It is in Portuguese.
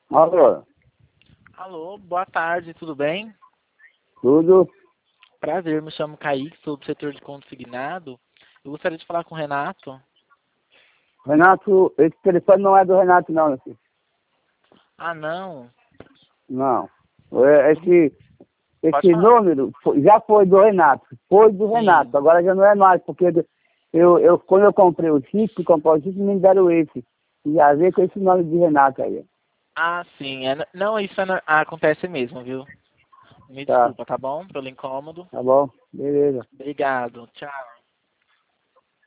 Alô, Alô, boa tarde, tudo bem? tudo? Prazer, me chamo Kaique, sou do setor de consignado. Eu gostaria de falar com o Renato. Renato, esse telefone não é do Renato não, meu filho. Ah, não. Não. Tudo... Pode Esse falar. número já foi do Renato. Foi do Renato, Sim. agora já não é mais, porque quando eu comprei o chip, me deram esse. E já veio com esse nome de Renato aí. Ah, sim. Não, isso acontece mesmo, viu? Me Tá, desculpa, tá bom? Pelo incômodo. tá bom? Beleza. Obrigado. Tchau.